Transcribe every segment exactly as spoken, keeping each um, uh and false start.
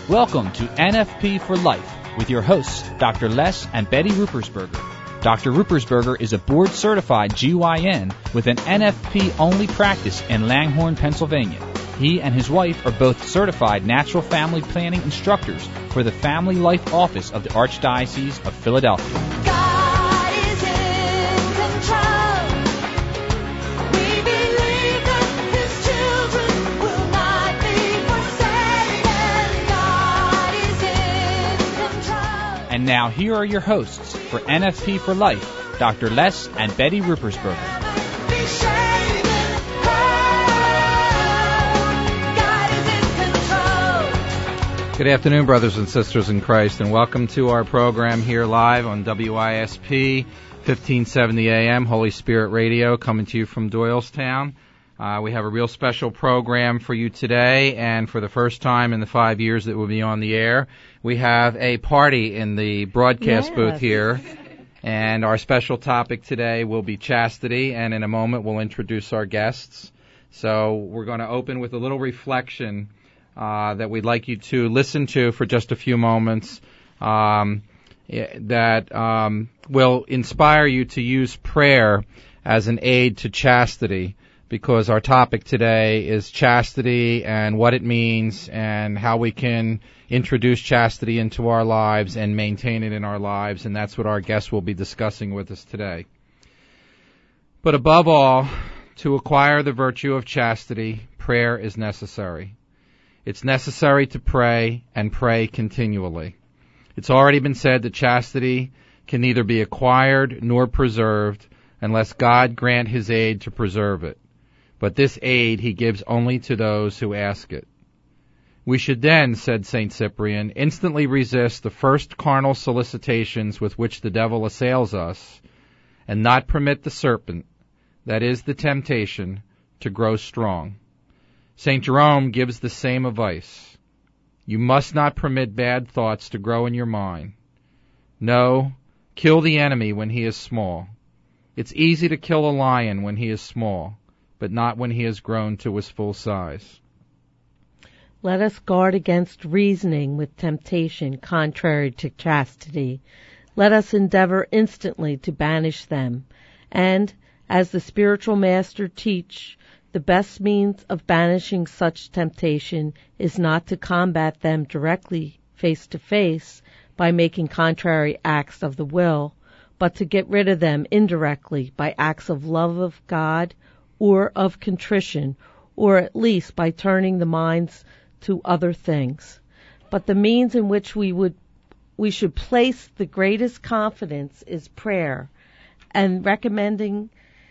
Welcome to N F P for Life with your hosts, Doctor Les and Betty Ruppersberger. Doctor Ruppersberger is a board-certified G Y N with an N F P-only practice in Langhorne, Pennsylvania. He and his wife are both certified natural family planning instructors for the Family Life Office of the Archdiocese of Philadelphia. God is in control. We believe that His children will not be forsaken. God is in control. And now here are your hosts for N F P for Life, Doctor Les and Betty Ruppersberger. Be shaken. God is in control. Good afternoon, brothers and sisters in Christ, and welcome to our program here live on W I S P fifteen seventy A M, Holy Spirit Radio, coming to you from Doylestown. Uh, we have a real special program for you today, and for the first time in the five years that we'll be on the air, we have a party in the broadcast Yes. booth here. And our special topic today will be chastity, and in a moment we'll introduce our guests. So we're going to open with a little reflection uh, that we'd like you to listen to for just a few moments um, that um, will inspire you to use prayer as an aid to chastity, because our topic today is chastity and what it means and how we can introduce chastity into our lives and maintain it in our lives, and that's what our guests will be discussing with us today. But above all, to acquire the virtue of chastity, prayer is necessary. It's necessary to pray and pray continually. It's already been said that chastity can neither be acquired nor preserved unless God grant His aid to preserve it. But this aid He gives only to those who ask it. We should then, said Saint Cyprian, instantly resist the first carnal solicitations with which the devil assails us, and not permit the serpent, that is the temptation, to grow strong. Saint Jerome gives the same advice. You must not permit bad thoughts to grow in your mind. No, kill the enemy when he is small. It's easy to kill a lion when he is small, but not when he has grown to his full size. Let us guard against reasoning with temptation contrary to chastity. Let us endeavor instantly to banish them. And, as the spiritual master teach, the best means of banishing such temptation is not to combat them directly face to face by making contrary acts of the will, but to get rid of them indirectly by acts of love of God or of contrition, or at least by turning the minds to other things. But the means in which we would we should place the greatest confidence is prayer and recommending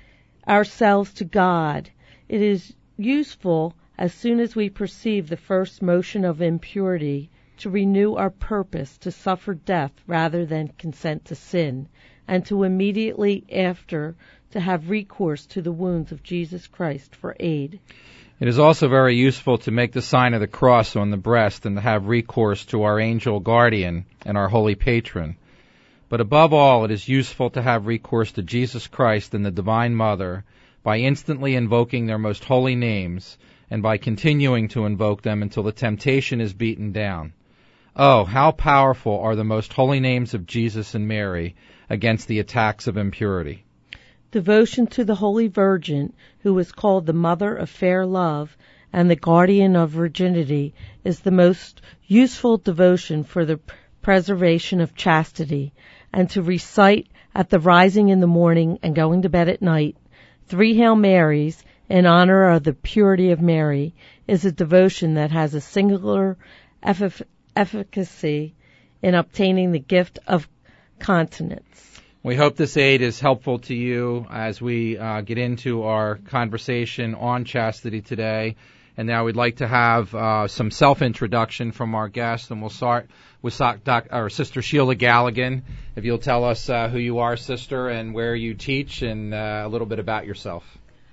ourselves to God. It is useful, as soon as we perceive the first motion of impurity, to renew our purpose to suffer death rather than consent to sin, and to immediately after to have recourse to the wounds of Jesus Christ for aid. It is also very useful to make the sign of the cross on the breast and to have recourse to our angel guardian and our holy patron. But above all, it is useful to have recourse to Jesus Christ and the Divine Mother by instantly invoking their most holy names and by continuing to invoke them until the temptation is beaten down. Oh, how powerful are the most holy names of Jesus and Mary against the attacks of impurity. Devotion to the Holy Virgin, who is called the Mother of Fair Love and the Guardian of Virginity, is the most useful devotion for the preservation of chastity, and to recite at the rising in the morning and going to bed at night three Hail Marys in honor of the purity of Mary is a devotion that has a singular effic- efficacy in obtaining the gift of continence. We hope this aid is helpful to you as we uh, get into our conversation on chastity today. And now we'd like to have uh, some self-introduction from our guests, and we'll start with Doc, our Sister Sheila Galligan. If you'll tell us uh, who you are, Sister, and where you teach, and uh, a little bit about yourself.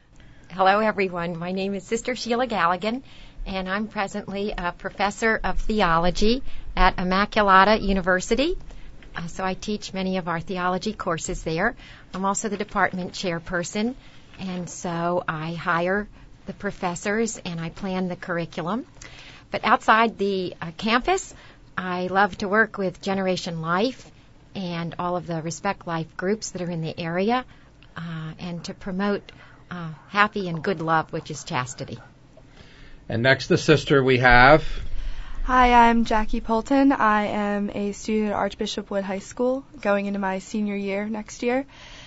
Hello, everyone. My name is Sister Sheila Galligan, and I'm presently a professor of theology at Immaculata University. Uh, so I teach many of our theology courses there. I'm also the department chairperson, and so I hire the professors and I plan the curriculum. but outside the uh, campus, I love to work with Generation Life and all of the Respect Life groups that are in the area, uh, and to promote uh, happy and good love, which is chastity. And next, the sister we have. Hi, I'm Jackie Polton. I am a student at Archbishop Wood High School, going into my senior year next year.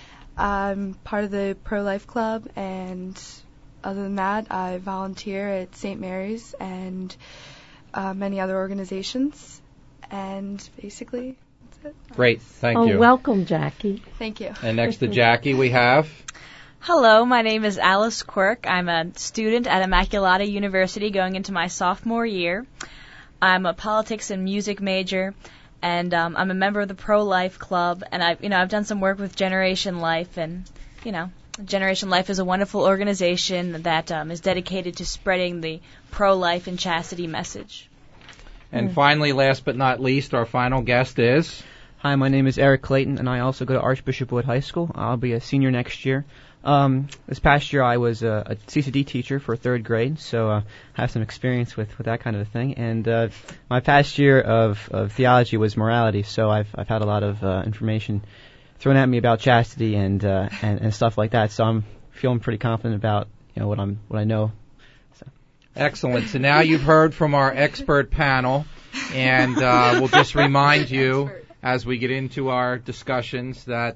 I'm part of the Pro-Life Club, and other than that, I volunteer at Saint Mary's and uh, many other organizations. And basically, that's it. Great, thank oh, you. welcome, Jackie. Thank you. And next to Jackie we have. Hello, my name is Alice Quirk. I'm a student at Immaculata University going into my sophomore year. I'm a politics and music major, and um, I'm a member of the Pro-Life Club, and I've, you know, I've done some work with Generation Life, and, you know, Generation Life is a wonderful organization that um, is dedicated to spreading the pro-life and chastity message. And finally, last but not least, our final guest is. Hi, my name is Eric Clayton, and I also go to Archbishop Wood High School. I'll be a senior next year. Um, this past year, I was a, a C C D teacher for third grade, so uh, I have some experience with, with that kind of a thing. And uh, my past year of, of theology was morality, so I've I've had a lot of uh, information thrown at me about chastity and, uh, and and stuff like that. So I'm feeling pretty confident about you know what I'm what I know. So. Excellent. So now you've heard from our expert panel, and uh, we'll just remind you as we get into our discussions that.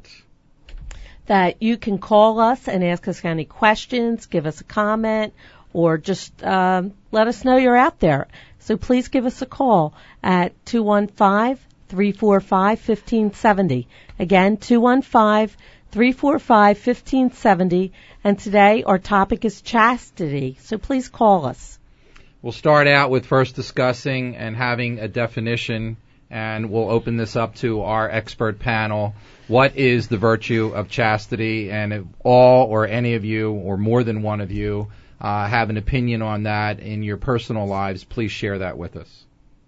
That you can call us and ask us any questions, give us a comment, or just um, let us know you're out there. So please give us a call at two one five, three four five, one five seven zero. Again, two one five, three four five, one five seven zero. And today our topic is chastity. So please call us. We'll start out with first discussing and having a definition, and we'll open this up to our expert panel. What is the virtue of chastity? And if all or any of you or more than one of you uh, have an opinion on that in your personal lives, please share that with us.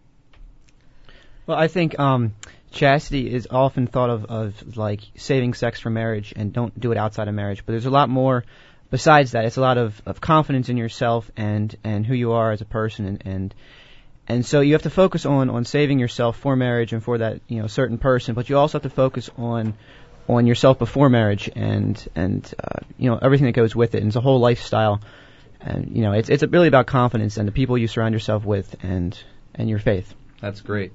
Well, I think um, chastity is often thought of, of like saving sex for marriage and don't do it outside of marriage. But there's a lot more besides that. It's a lot of, of confidence in yourself and, and who you are as a person, and, and And so you have to focus on, on saving yourself for marriage and for that, you know, certain person, but you also have to focus on on yourself before marriage and and uh, you know everything that goes with it. And it's a whole lifestyle, and you know it's it's really about confidence and the people you surround yourself with and and your faith. That's great.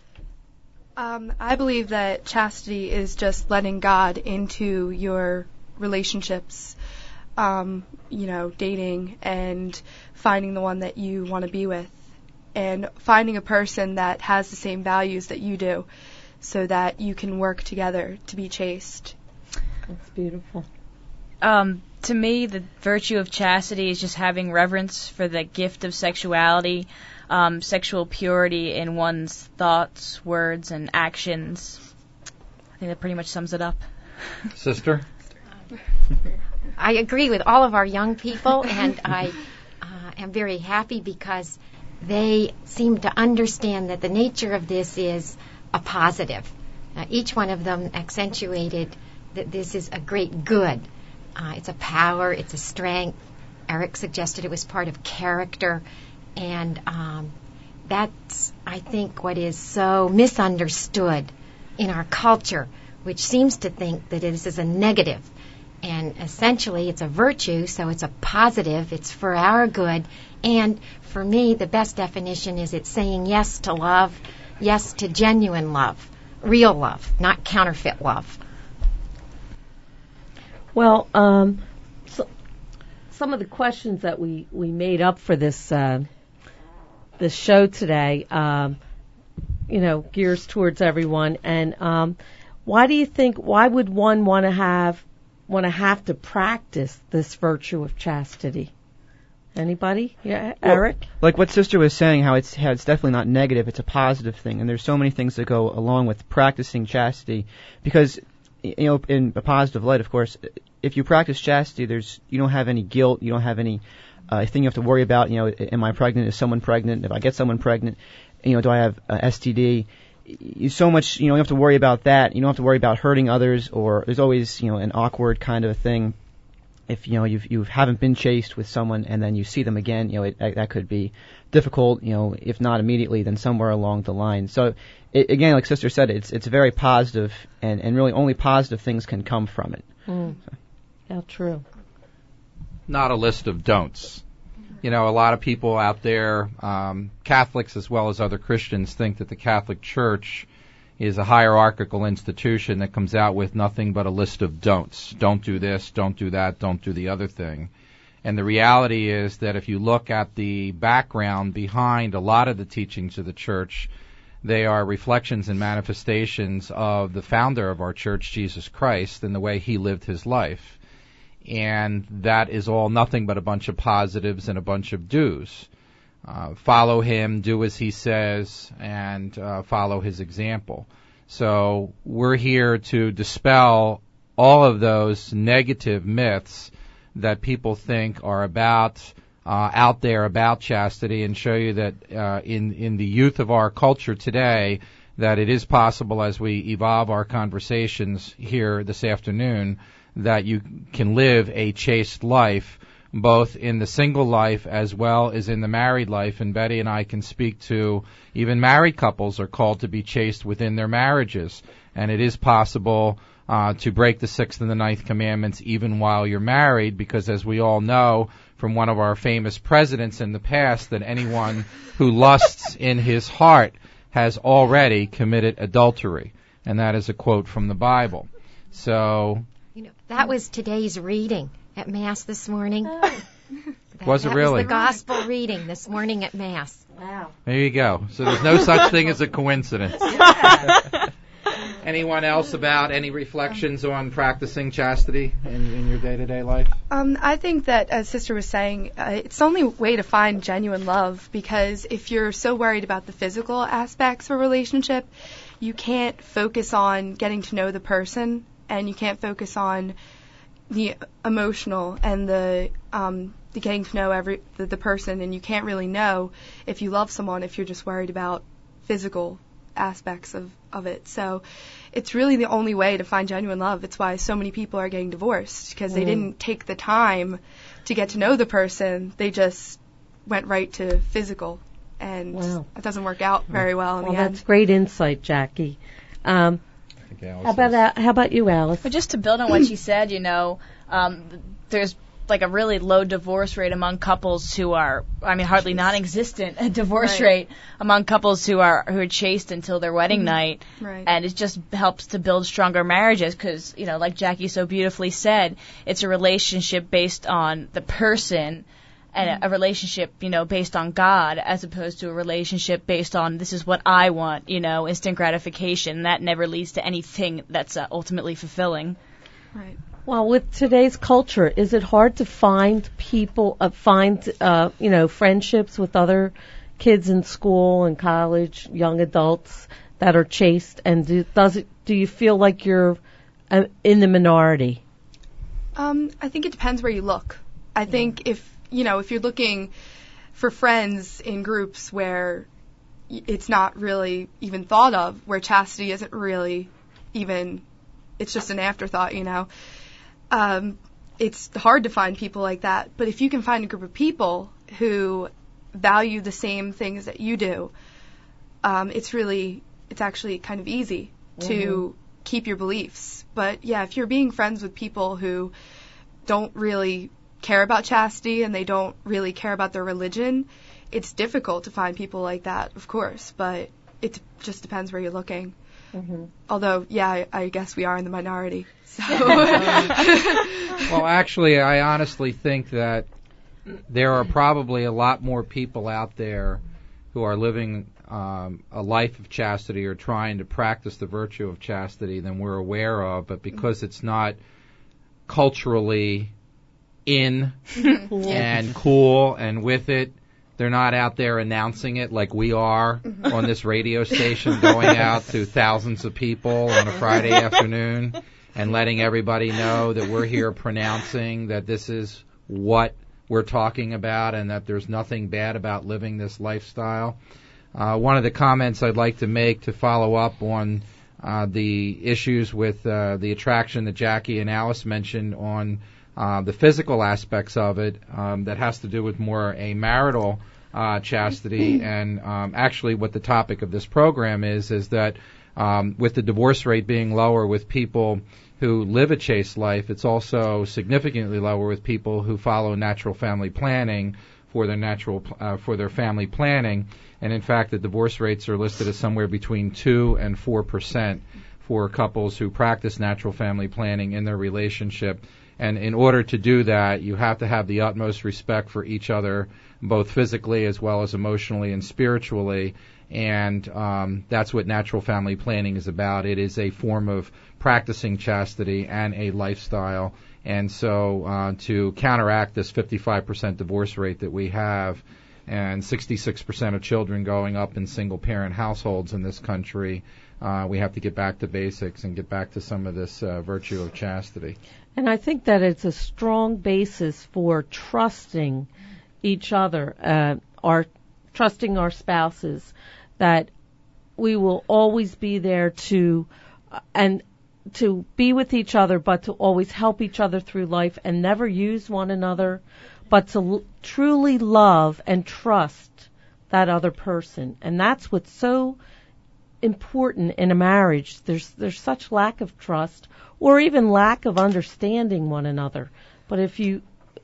Um, I believe that chastity is just letting God into your relationships, um, you know, dating and finding the one that you want to be with. And finding a person that has the same values that you do so that you can work together to be chaste. That's beautiful. Um, to me, the virtue of chastity is just having reverence for the gift of sexuality, um, sexual purity in one's thoughts, words, and actions. I think that pretty much sums it up. Sister? I agree with all of our young people, and I uh, am very happy because they seem to understand that the nature of this is a positive. Uh, each one of them accentuated that this is a great good. Uh, it's a power, it's a strength. Eric suggested it was part of character. And um, that's, I think, what is so misunderstood in our culture, which seems to think that this is a negative. And essentially, it's a virtue, so it's a positive. It's for our good. And for me, the best definition is it's saying yes to love, yes to genuine love, real love, not counterfeit love. Well, um, so, some of the questions that we, we made up for this uh, this show today, um, you know, gears towards everyone. And um, why do you think? Why would one want to have want to have to practice this virtue of chastity? Anybody? Yeah, Eric? Well, like what Sister was saying, how it's how it's definitely not negative, it's a positive thing. And there's so many things that go along with practicing chastity. Because, you know, in a positive light, of course, if you practice chastity, there's you don't have any guilt, you don't have any uh, thing you have to worry about. You know, am I pregnant? Is someone pregnant? If I get someone pregnant, you know, do I have uh, S T D? You so much, you know, you don't have to worry about that. You don't have to worry about hurting others, or there's always, you know, an awkward kind of a thing. if you know you've, you haven't been chaste with someone and then you see them again, you know it, that could be difficult. You know, if not immediately, then somewhere along the line. So it, again, like Sister said, it's it's very positive, and, and really only positive things can come from it. Mm. So. How true. Not a list of don'ts. You know, a lot of people out there, um, Catholics as well as other Christians, think that the Catholic Church is a hierarchical institution that comes out with nothing but a list of don'ts. Don't do this, don't do that, don't do the other thing. And the reality is that if you look at the background behind a lot of the teachings of the Church, they are reflections and manifestations of the founder of our Church, Jesus Christ, and the way he lived his life. And that is all nothing but a bunch of positives and a bunch of do's. Uh, follow him, do as he says, and uh, follow his example. So we're here to dispel all of those negative myths that people think are about uh, out there about chastity, and show you that uh, in in the youth of our culture today, that it is possible, as we evolve our conversations here this afternoon, that you can live a chaste life, both in the single life as well as in the married life. And Betty and I can speak to even married couples are called to be chaste within their marriages. And it is possible uh, to break the sixth and the ninth commandments even while you're married, because as we all know from one of our famous presidents in the past, that anyone who lusts in his heart has already committed adultery. And that is a quote from the Bible. So... You know, that was today's reading at Mass this morning. Oh. That, Was it that really? was the gospel reading this morning at Mass. Wow. There you go. So there's no such thing as a coincidence. Anyone else about any reflections on practicing chastity in, in your day-to-day life? Um, I think that, as Sister was saying, uh, it's the only way to find genuine love, because if you're so worried about the physical aspects of a relationship, you can't focus on getting to know the person, and you can't focus on the emotional and the um, the getting to know every the, the person, and you can't really know if you love someone if you're just worried about physical aspects of, of it. So it's really the only way to find genuine love. It's why so many people are getting divorced, because they Mm. didn't take the time to get to know the person. They just went right to physical, and Wow. it doesn't work out very well in Well, the that's end. great insight, Jackie. Um, how about uh, how about you, Alice? But just to build on what she said, you know, um, there's like a really low divorce rate among couples who are, I mean, hardly non-existent a divorce Right. rate among couples who are who are chaste until their wedding Mhm. night. Right. And it just helps to build stronger marriages because, you know, like Jackie so beautifully said, it's a relationship based on the person and a, a relationship, you know, based on God, as opposed to a relationship based on this is what I want, you know, instant gratification. That never leads to anything that's uh, ultimately fulfilling. Right. Well, with today's culture, is it hard to find people, uh, find, uh, you know, friendships with other kids in school and college, young adults that are chaste? And do, does it, do you feel like you're uh, in the minority? Um, I think it depends where you look. I think if, you know, if you're looking for friends in groups where y- it's not really even thought of, where chastity isn't really even, it's just an afterthought, you know, um, it's hard to find people like that. But if you can find a group of people who value the same things that you do, um, it's really, it's actually kind of easy to keep your beliefs. But yeah, if you're being friends with people who don't really care about chastity and they don't really care about their religion, it's difficult to find people like that, of course, but it just depends where you're looking. Mm-hmm. Although, yeah, I, I guess we are in the minority. So. Well, actually, I honestly think that there are probably a lot more people out there who are living um, a life of chastity or trying to practice the virtue of chastity than we're aware of, but because it's not culturally in and cool and with it, they're not out there announcing it like we are on this radio station, going out to thousands of people on a Friday afternoon and letting everybody know that we're here pronouncing that this is what we're talking about and that there's nothing bad about living this lifestyle. Uh, one of the comments I'd like to make to follow up on uh, the issues with uh, the attraction that Jackie and Alice mentioned on uh, the physical aspects of it um, that has to do with more a marital uh, chastity. And um, actually what the topic of this program is, is that um, with the divorce rate being lower with people who live a chaste life, it's also significantly lower with people who follow natural family planning for their natural uh, for their family planning. And in fact, the divorce rates are listed as somewhere between two and four percent for couples who practice natural family planning in their relationship. And in order to do that, you have to have the utmost respect for each other, both physically as well as emotionally and spiritually. And um, that's what natural family planning is about. It is a form of practicing chastity and a lifestyle. And so uh, to counteract this fifty-five percent divorce rate that we have and sixty-six percent of children growing up in single-parent households in this country, uh, we have to get back to basics and get back to some of this uh, virtue of chastity. And I think that it's a strong basis for trusting each other, uh, our trusting our spouses, that we will always be there to uh, and to be with each other, but to always help each other through life and never use one another, but to l- truly love and trust that other person. And that's what's so important in a marriage. There's there's such lack of trust or even lack of understanding one another. But if you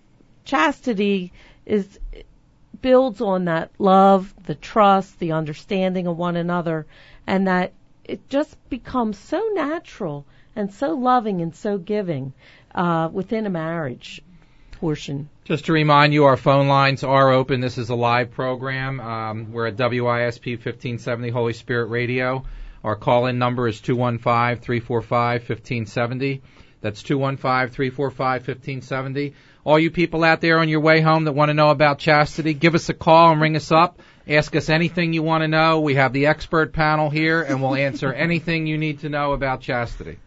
chastity is builds on that love, the trust, the understanding of one another, and that it just becomes so natural and so loving and so giving uh, within a marriage portion. Just to remind you, our phone lines are open. This is a live program. Um, we're at W I S P fifteen seventy Holy Spirit Radio. Our call-in number is two one five, three four five, one five seven zero. That's two one five, three four five, one five seven zero. All you people out there on your way home that want to know about chastity, give us a call and ring us up. Ask us anything you want to know. We have the expert panel here, and we'll answer anything you need to know about chastity.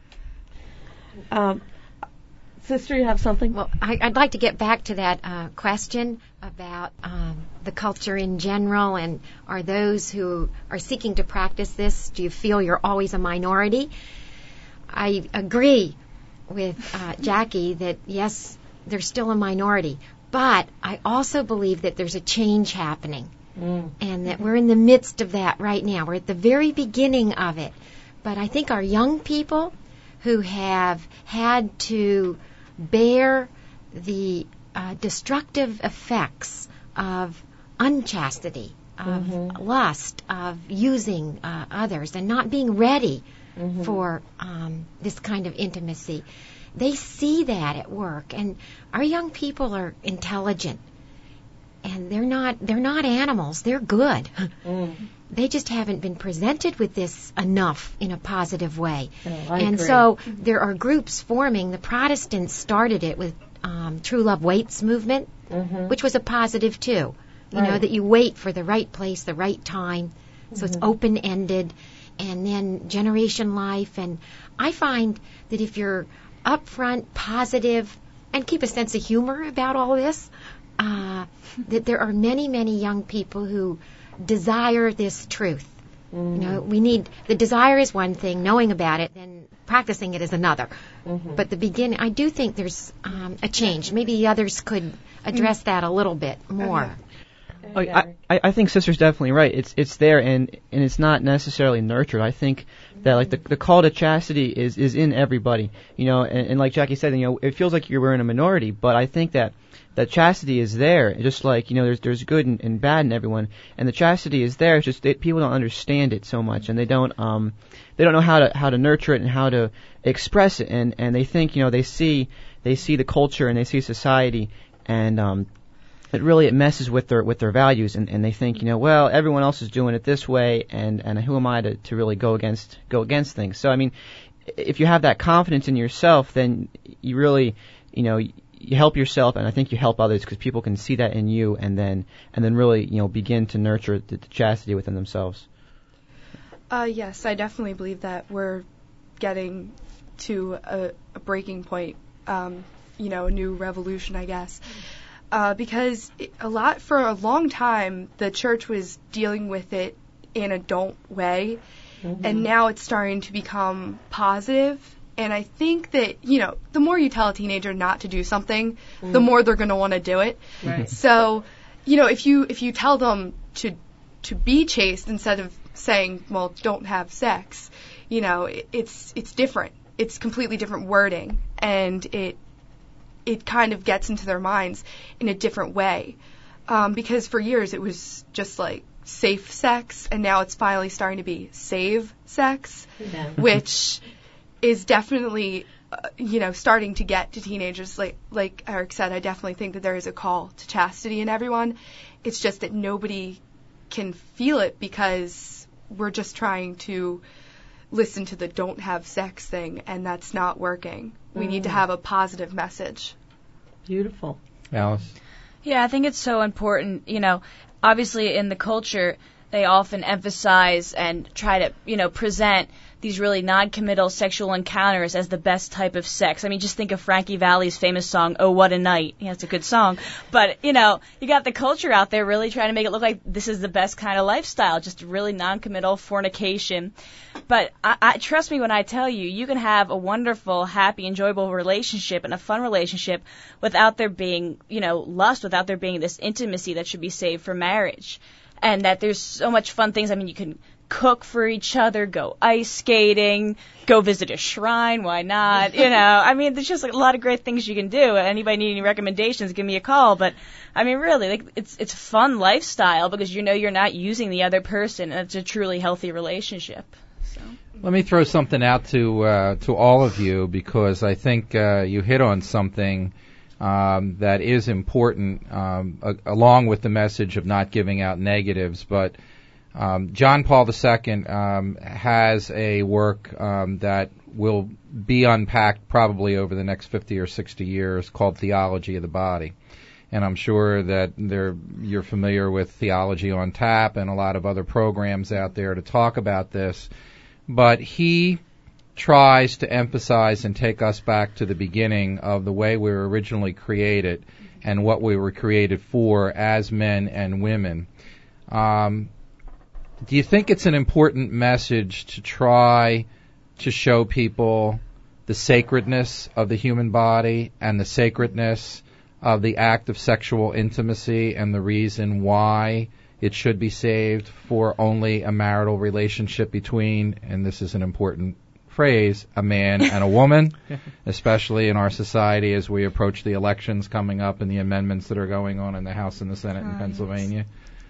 Um, Sister, you have something? Well, I, I'd like to get back to that uh, question about um, the culture in general, and are those who are seeking to practice this, do you feel you're always a minority? I agree with uh, Jackie that, yes, they're still a minority, but I also believe that there's a change happening, mm. and that we're in the midst of that right now. We're at the very beginning of it. But I think our young people who have had to bear the uh, destructive effects of unchastity, of mm-hmm. lust, of using uh, others, and not being ready mm-hmm. for um, this kind of intimacy, they see that at work. And our young people are intelligent, and they're not they're not animals. They're good. Mm. They just haven't been presented with this enough in a positive way. Oh, I and agree. so there are groups forming. The Protestants started it with um, True Love Waits movement, mm-hmm. which was a positive too. You right. know, that you wait for the right place, the right time. So mm-hmm. it's open-ended. And then Generation Life. And I find that if you're upfront, positive, and keep a sense of humor about all this, uh, that there are many, many young people who desire this truth. Mm-hmm. You know, we need, the desire is one thing, knowing about it, then practicing it is another. Mm-hmm. But the beginning, I do think there's um, a change. Maybe the others could address that a little bit more. Oh, I, I I think Sister's definitely right. It's it's there, and and it's not necessarily nurtured. I think that like the the call to chastity is is in everybody. You know, and, and like Jackie said, you know, it feels like you're in a minority, but I think that that chastity is there. Just like, you know, there's there's good and, and bad in everyone, and the chastity is there. It's just that people don't understand it so much, and they don't um they don't know how to how to nurture it and how to express it, and and they think, you know, they see they see the culture and they see society, and um. It really it messes with their with their values, and, and they think, you know, well, everyone else is doing it this way, and, and who am I to, to really go against go against things? So I mean, if you have that confidence in yourself, then you really, you know, you help yourself, and I think you help others because people can see that in you, and then and then really, you know, begin to nurture the, the chastity within themselves. Uh, yes, I definitely believe that we're getting to a, a breaking point, um, you know, a new revolution, I guess. Uh, because it, a lot for a long time the church was dealing with it in a don't way, mm-hmm. and now it's starting to become positive, And I think that, you know, the more you tell a teenager not to do something, the more they're going to want to do it. Right. So, you know, if you if you tell them to to be chaste instead of saying, well, don't have sex, you know, it, it's it's different. It's completely different wording, and it it kind of gets into their minds in a different way. Um, because for years it was just like safe sex, and now it's finally starting to be save sex, Yeah. which is definitely, uh, you know, starting to get to teenagers. Like like Eric said, I definitely think that there is a call to chastity in everyone. It's just that nobody can feel it because we're just trying to listen to the don't have sex thing, and that's not working. We need to have a positive message. Beautiful. Alice? Yeah, I think it's so important. You know, obviously in the culture, they often emphasize and try to, you know, present these really non-committal sexual encounters as the best type of sex. I mean, just think of Frankie Valli's famous song, Oh, What a Night. Yeah, it's a good song. But, you know, you got the culture out there really trying to make it look like this is the best kind of lifestyle, just really non-committal fornication. But I, I, trust me when I tell you, you can have a wonderful, happy, enjoyable relationship and a fun relationship without there being, you know, lust, without there being this intimacy that should be saved for marriage. And that there's so much fun things. I mean, you can cook for each other, go ice skating, go visit a shrine, why not? You know, I mean, there's just like a lot of great things you can do. Anybody need any recommendations, give me a call. But, I mean, really, like it's it's a fun lifestyle because you know you're not using the other person, and it's a truly healthy relationship. So. Let me throw something out to uh, to all of you, because I think uh, you hit on something um, that is important, um, a- along with the message of not giving out negatives. But um, John Paul the Second um, has a work um, that will be unpacked probably over the next fifty or sixty years called Theology of the Body. And I'm sure that there, you're familiar with Theology on Tap and a lot of other programs out there to talk about this. But he tries to emphasize and take us back to the beginning of the way we were originally created and what we were created for as men and women. Um, do you think it's an important message to try to show people the sacredness of the human body and the sacredness of the act of sexual intimacy and the reason why it should be saved for only a marital relationship between, and this is an important phrase, a man and a woman, especially in our society as we approach the elections coming up and the amendments that are going on in the House and the Senate in Pennsylvania?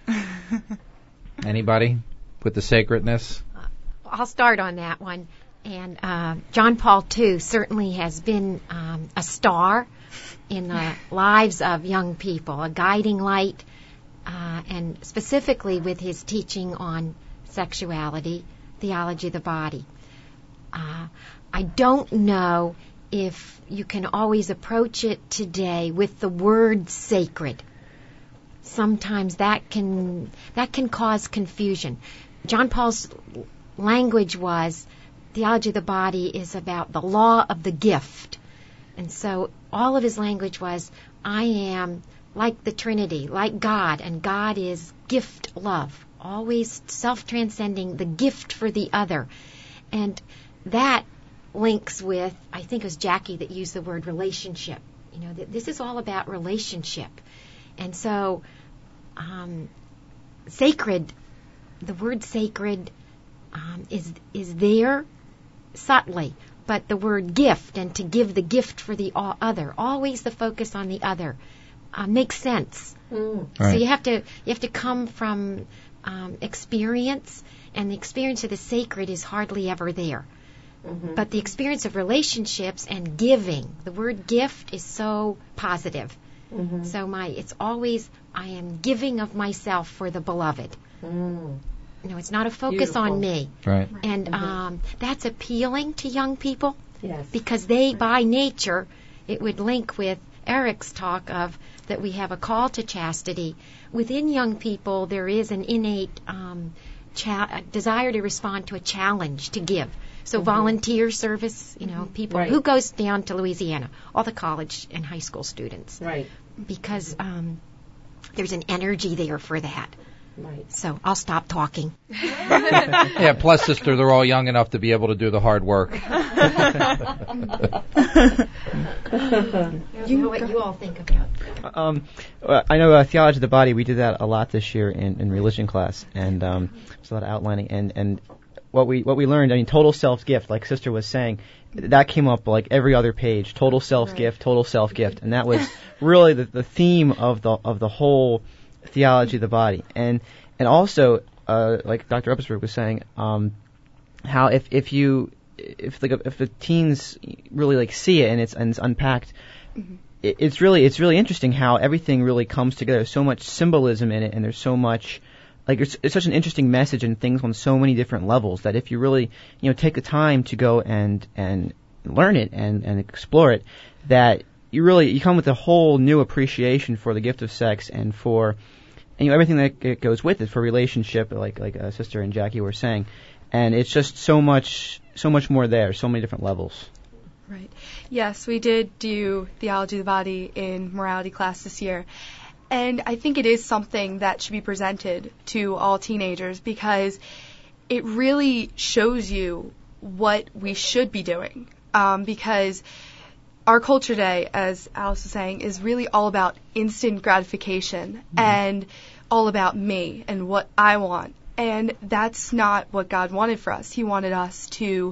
Anybody with the sacredness? I'll start on that one. And uh, John Paul the Second certainly has been um, a star in the lives of young people, a guiding light, uh, and specifically with his teaching on sexuality, theology of the body. Uh, I don't know if you can always approach it today with the word sacred. Sometimes that can that can cause confusion. John Paul's language was theology of the body is about the law of the gift. And so all of his language was, I am like the Trinity, like God, and God is gift love, always self-transcending the gift for the other. And that links with, I think it was Jackie that used the word relationship. You know, th- this is all about relationship. And so um, sacred, the word sacred um, is is there subtly, but the word gift and to give the gift for the other, always the focus on the other, uh, makes sense. Mm. Right. So you have to you have to come from um, experience, and the experience of the sacred is hardly ever there. Mm-hmm. But the experience of relationships and giving, the word gift is so positive. Mm-hmm. So my it's always I am giving of myself for the beloved. Mm. You know, it's not a focus Beautiful. on me. Right. And Mhm. um, that's appealing to young people Yes. because they, by nature, it would link with Eric's talk of that we have a call to chastity. Within young people, there is an innate um, cha- a desire to respond to a challenge to give. So Mhm. volunteer service, you know, people Right. who goes down to Louisiana, all the college and high school students, Right. because um, there's an energy there for that. Right. So I'll stop talking. Yeah, plus, sister, they're all young enough to be able to do the hard work. You know what you all think about. Um, uh, I know uh, theology of the body. We did that a lot this year in, in religion class, and um, there's a lot of outlining. And, and what we what we learned, I mean, total self gift, like Sister was saying, that came up like every other page. Total self gift, total self gift, and that was really the, the theme of the of the whole theology of the body. And and also, uh, like Doctor Rupersberg was saying, um, how if if you if the if the teens really like see it and it's and it's unpacked. Mm-hmm. It's really it's really interesting how everything really comes together. There's so much symbolism in it, and there's so much like it's, it's such an interesting message and things on so many different levels that if you really you know take the time to go and and learn it and and explore it, that you really you come with a whole new appreciation for the gift of sex and for and, you know everything that it goes with it for relationship, like like uh, Sister and Jackie were saying, and it's just so much so much more there, so many different levels. Right. Yes, we did do theology of the body in morality class this year. And I think it is something that should be presented to all teenagers because it really shows you what we should be doing. Um, because our culture today, as Alice was saying, is really all about instant gratification mm-hmm. and all about me and what I want. And that's not what God wanted for us. He wanted us to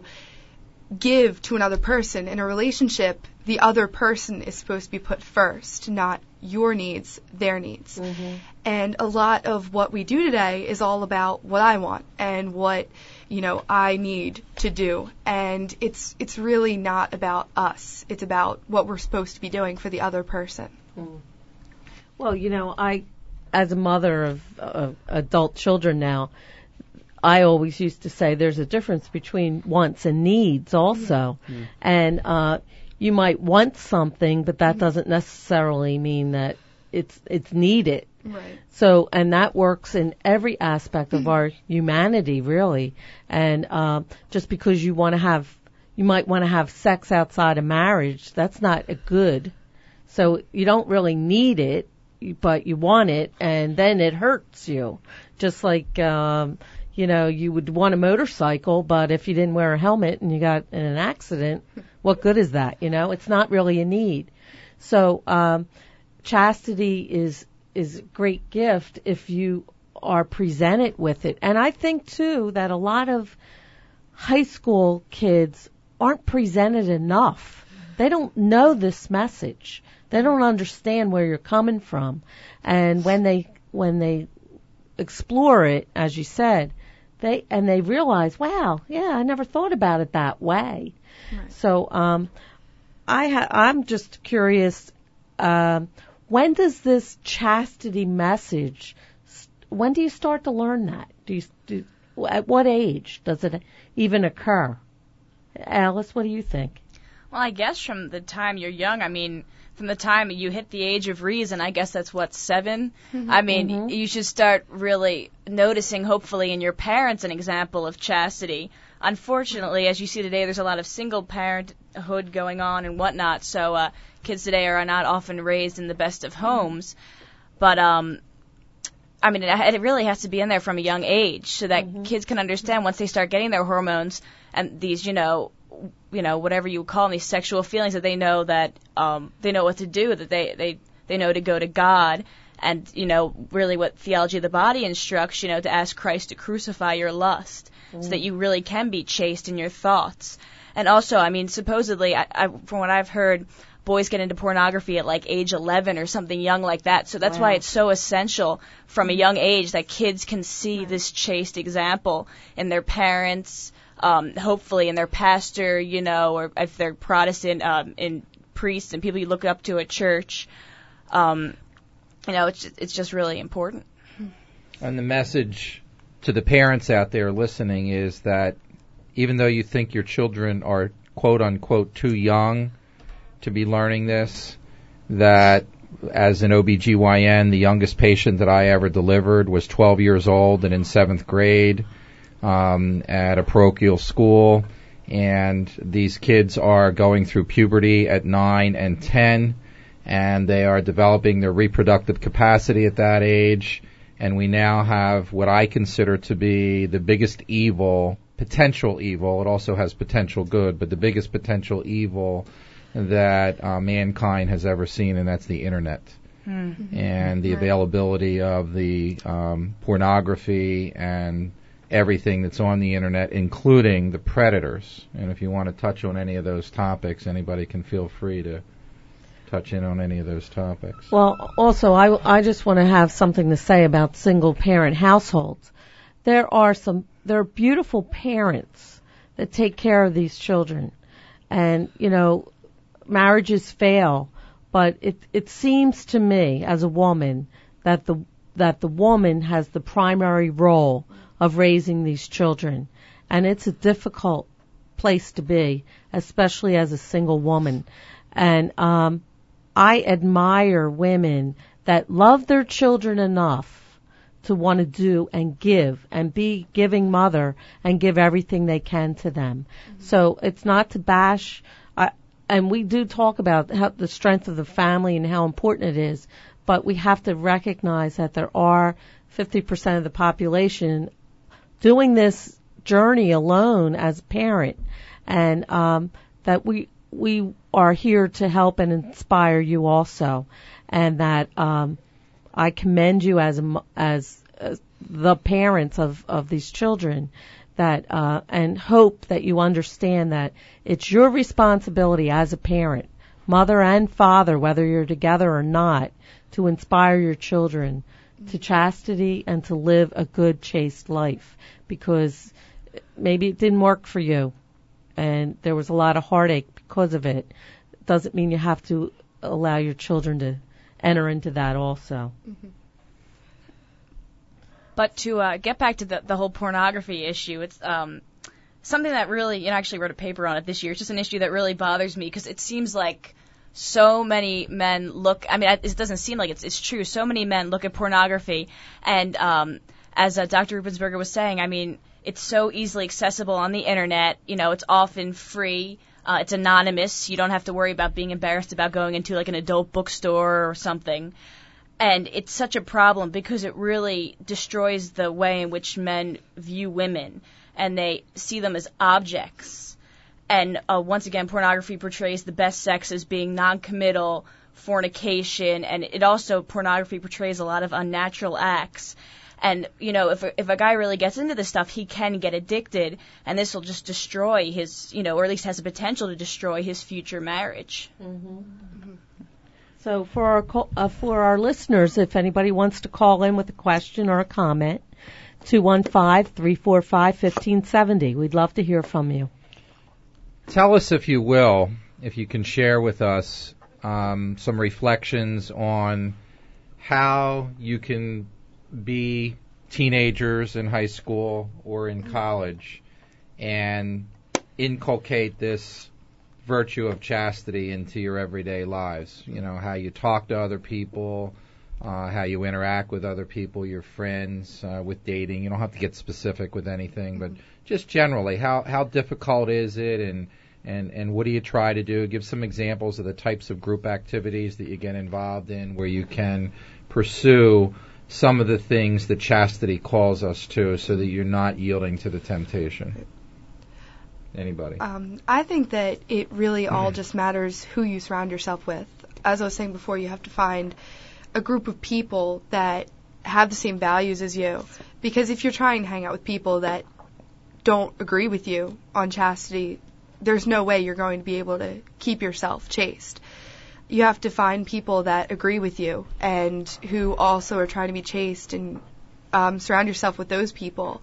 give to another person. In a relationship, the other person is supposed to be put first, not your needs, their needs. Mm-hmm. And a lot of what we do today is all about what I want and what, you know, I need to do. And it's it's really not about us. It's about what we're supposed to be doing for the other person. Mm. Well, you know, I, as a mother of uh, adult children now, I always used to say there's a difference between wants and needs also. Mm-hmm. And uh, you might want something, but that mm-hmm. doesn't necessarily mean that it's it's needed. Right. So, and that works in every aspect of our humanity, really. And uh, just because you want to have, you might want to have sex outside of marriage, that's not a good. So you don't really need it, but you want it, and then it hurts you. Just like, um, you know, you would want a motorcycle, but if you didn't wear a helmet and you got in an accident, what good is that? You know, it's not really a need. So um, chastity is is a great gift if you are presented with it. And I think, too, that a lot of high school kids aren't presented enough. They don't know this message. They don't understand where you're coming from. And when they when they explore it, as you said, they and they realize, wow, yeah, I never thought about it that way. Right. So um, I ha- I'm just curious, um, when does this chastity message, when do you start to learn that? Do you do, at what age does it even occur? Alice, what do you think? Well, I guess from the time you're young, I mean, from the time you hit the age of reason, I guess that's what, seven? Mm-hmm. I mean, mm-hmm. you should start really noticing, hopefully, in your parents an example of chastity. Unfortunately, as you see today, there's a lot of single parenthood going on and whatnot, so uh, kids today are not often raised in the best of homes. But, um, I mean, it, it really has to be in there from a young age so that mm-hmm. kids can understand once they start getting their hormones and these, you know, you know, whatever you call them, these sexual feelings, that they know that um, they know what to do, that they, they, they know to go to God, and, you know, really what theology of the body instructs, you know, to ask Christ to crucify your lust mm. so that you really can be chaste in your thoughts. And also, I mean, supposedly, I, I, from what I've heard, boys get into pornography at like age eleven or something young like that. So that's wow. why it's so essential from a young age that kids can see right. this chaste example in their parents, Um, hopefully in their pastor, you know, or if they're Protestant, um, in priests and people you look up to at church. Um, you know, it's just, it's just really important. And the message to the parents out there listening is that even though you think your children are quote unquote too young to be learning this, that as an O B G Y N, the youngest patient that I ever delivered was twelve years old and in seventh grade. Um, at a parochial school, and these kids are going through puberty at nine and ten, and they are developing their reproductive capacity at that age, and we now have what I consider to be the biggest evil potential evil. It also has potential good, but the biggest potential evil that uh, mankind has ever seen, and that's the internet. Mm-hmm. And the availability of the um, pornography and everything that's on the internet, including the predators. And if you want to touch on any of those topics, anybody can feel free to touch in on any of those topics. Well, also, I, I just want to have something to say about single-parent households. There are some, there are beautiful parents that take care of these children. And, you know, marriages fail, but it, it seems to me, as a woman, that the, that the woman has the primary role of raising these children. And it's a difficult place to be, especially as a single woman. And, um, I admire women that love their children enough to want to do and give and be giving mother and give everything they can to them. Mm-hmm. So it's not to bash, I, and we do talk about how, the strength of the family and how important it is, but we have to recognize that there are fifty percent of the population doing this journey alone as a parent, and um, that we we are here to help and inspire you also, and that um, I commend you as a, as, as the parents of, of these children, that uh, and hope that you understand that it's your responsibility as a parent, mother and father, whether you're together or not, to inspire your children to chastity and to live a good, chaste life, because maybe it didn't work for you and there was a lot of heartache because of it. Doesn't mean you have to allow your children to enter into that also. Mm-hmm. But to uh, get back to the, the whole pornography issue, it's um, something that really, you know, I actually wrote a paper on it this year. It's just an issue that really bothers me because it seems like so many men look, I mean, it doesn't seem like it's, it's true. So many men look at pornography, and um, as uh, Doctor Ruppersberger was saying, I mean, it's so easily accessible on the internet. You know, it's often free. Uh, it's anonymous. You don't have to worry about being embarrassed about going into like an adult bookstore or something. And it's such a problem because it really destroys the way in which men view women, and they see them as objects. And uh, once again, pornography portrays the best sex as being non-committal, fornication, and it also, pornography portrays a lot of unnatural acts. And, you know, if a, if a guy really gets into this stuff, he can get addicted, and this will just destroy his, you know, or at least has the potential to destroy his future marriage. Mm-hmm. Mm-hmm. So for our co- uh, for our listeners, if anybody wants to call in with a question or a comment, two one five, three four five, one five seven zero. We'd love to hear from you. Tell us, if you will, if you can share with us um, some reflections on how you can be teenagers in high school or in college and inculcate this virtue of chastity into your everyday lives. You know, how you talk to other people, uh, how you interact with other people, your friends, uh, with dating. You don't have to get specific with anything, but just generally, how, how difficult is it, and, and, and what do you try to do? Give some examples of the types of group activities that you get involved in where you can pursue some of the things that chastity calls us to, so that you're not yielding to the temptation. Anybody? Um, I think that it really all just matters who you surround yourself with. As I was saying before, you have to find a group of people that have the same values as you. Because if you're trying to hang out with people that don't agree with you on chastity, there's no way you're going to be able to keep yourself chaste. You have to find people that agree with you and who also are trying to be chaste, and um, surround yourself with those people.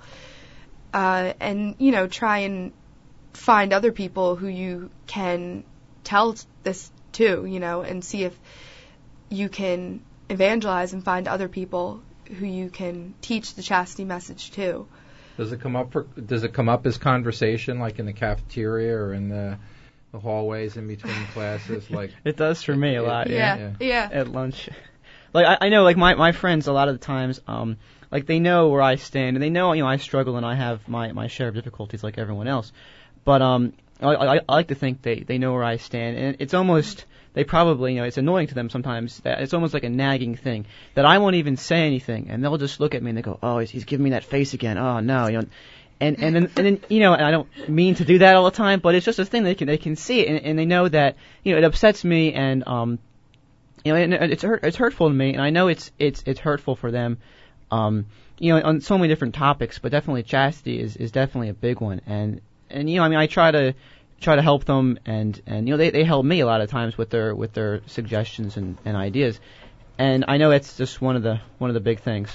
Uh, and, you know, try and find other people who you can tell this to, you know, and see if you can evangelize and find other people who you can teach the chastity message to. Does it come up for, does it come up as conversation, like in the cafeteria or in the the hallways in between classes? Like it does for me a lot. Yeah, yeah. yeah. At lunch, like I, I know, like my my friends, a lot of the times, um, like they know where I stand, and they know, you know, I struggle and I have my my share of difficulties like everyone else. But um, I, I, I like to think they they know where I stand, and it's almost, they probably, you know, it's annoying to them sometimes that it's almost like a nagging thing that I won't even say anything, and they'll just look at me and they go, oh, he's, he's giving me that face again. Oh no, you know. And and then, and then you know, and I don't mean to do that all the time, but it's just a thing they can they can see it, and, and they know that you know it upsets me, and um, you know, and it's hurt, it's hurtful to me, and I know it's it's it's hurtful for them, um, you know, on so many different topics, but definitely chastity is, is definitely a big one, and and you know, I mean, I try to try to help them, and and you know, they they help me a lot of times with their with their suggestions and, and ideas, and I know it's just one of the one of the big things.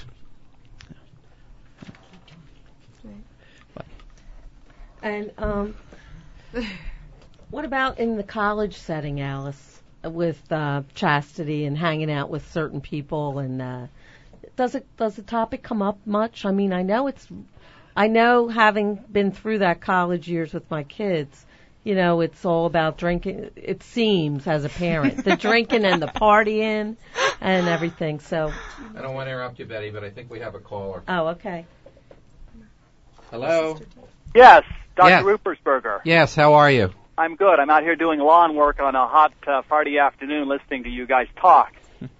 And um, what about in the college setting, Alice, with uh, chastity and hanging out with certain people? And uh, does it does the topic come up much? I mean, I know it's, I know having been through that college years with my kids, you know, it's all about drinking. It seems as a parent, the drinking and the partying and everything. So I don't want to interrupt you, Betty, but I think we have a caller. oh, okay. Hello. Yes, Doctor Yeah. Rupersberger. Yes. How are you? I'm good. I'm out here doing lawn work on a hot uh, Friday afternoon listening to you guys talk.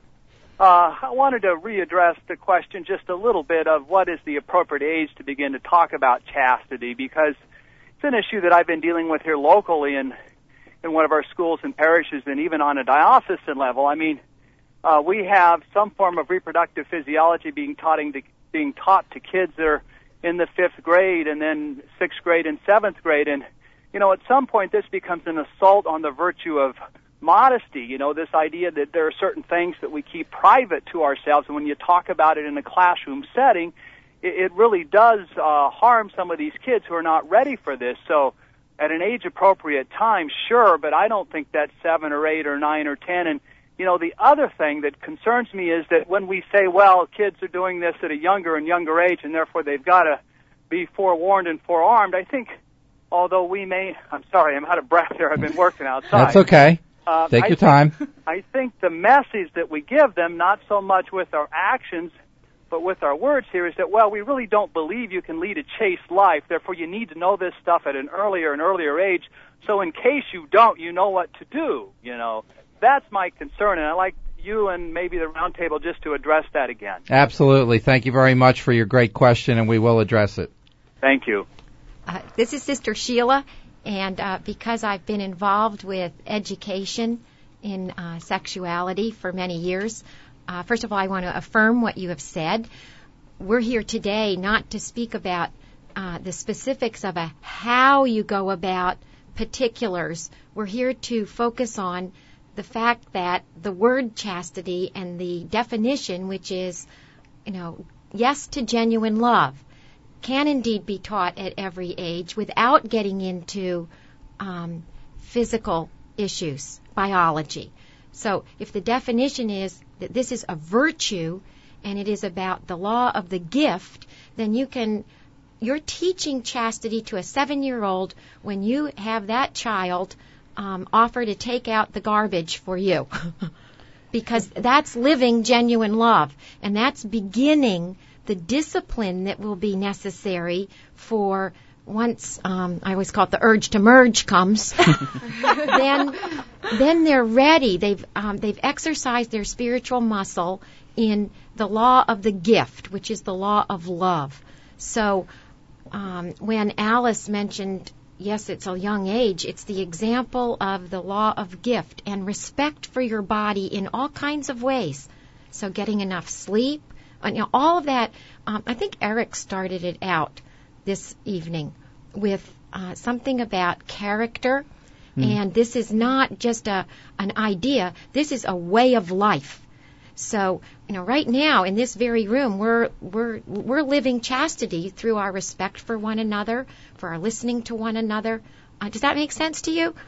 Uh, I wanted to readdress the question just a little bit of what is the appropriate age to begin to talk about chastity, because it's an issue that I've been dealing with here locally in, in one of our schools and parishes, and even on a diocesan level. I mean, uh, we have some form of reproductive physiology being taught to, being taught to kids that are in the fifth grade and then sixth grade and seventh grade. And, you know, at some point this becomes an assault on the virtue of modesty, you know, this idea that there are certain things that we keep private to ourselves, and when you talk about it in a classroom setting, it, it really does uh, harm some of these kids who are not ready for this. So at an age-appropriate time, sure, but I don't think that's seven or eight or nine or ten. And, you know, the other thing that concerns me is that when we say, well, kids are doing this at a younger and younger age, and therefore they've got to be forewarned and forearmed, I think, although we may, I'm sorry, I'm out of breath here, I've been working outside. That's okay. Uh, Take I your think, time. I think the message that we give them, not so much with our actions, but with our words here, is that, well, we really don't believe you can lead a chaste life. Therefore, you need to know this stuff at an earlier and earlier age. So in case you don't, you know what to do. You know, that's my concern, and I'd like you and maybe the round table just to address that again. Absolutely. Thank you very much for your great question, and we will address it. Thank you. Uh, this is Sister Sheila, and uh, because I've been involved with education in uh, sexuality for many years, uh, first of all, I want to affirm what you have said. We're here today not to speak about uh, the specifics of a how you go about particulars. We're here to focus on the fact that the word chastity and the definition, which is, you know, yes to genuine love, can indeed be taught at every age without getting into um, physical issues, biology. So if the definition is that this is a virtue and it is about the law of the gift, then you can, you're teaching chastity to a seven-year-old when you have that child um, offer to take out the garbage for you. Because that's living genuine love, and that's beginning the discipline that will be necessary for once, um, I always call it the urge to merge comes, then then they're ready. They've um, they've exercised their spiritual muscle in the law of the gift, which is the law of love. So um, when Alice mentioned, yes, it's a young age, it's the example of the law of gift and respect for your body in all kinds of ways. So getting enough sleep, you know, all of that. Um, I think Eric started it out this evening with uh, something about character, mm. and this is not just a an idea. This is a way of life. So, you know, right now in this very room, we're we're we're living chastity through our respect for one another, for our listening to one another. Uh, does that make sense to you,